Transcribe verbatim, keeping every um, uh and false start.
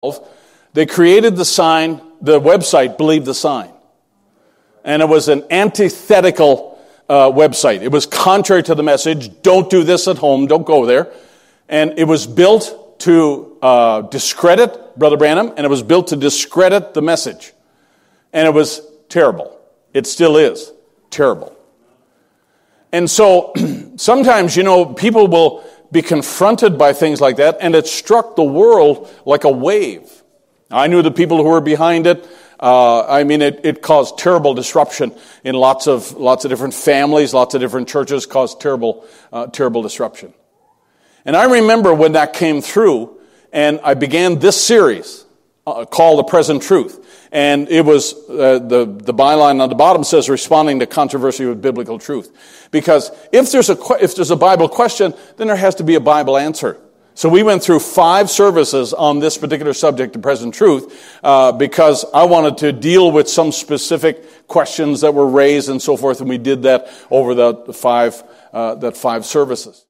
they created the sign, the website, Believe the Sign. And it was an antithetical uh, website. It was contrary to the message, don't do this at home, don't go there. And it was built to uh, discredit Brother Branham, and it was built to discredit the message. And it was terrible. It still is terrible. And so sometimes, you know, people will be confronted by things like that, and it struck the world like a wave. I knew the people who were behind it. Uh, I mean, it, it caused terrible disruption in lots of lots of different families, lots of different churches. Caused terrible, uh, terrible disruption. And I remember when that came through, and I began this series uh, called "The Present Truth." And it was, uh, the, the byline on the bottom says, responding to controversy with biblical truth. Because if there's a, if there's a Bible question, then there has to be a Bible answer. So we went through five services on this particular subject, the present truth, uh, because I wanted to deal with some specific questions that were raised and so forth, and we did that over the five, uh, that five services.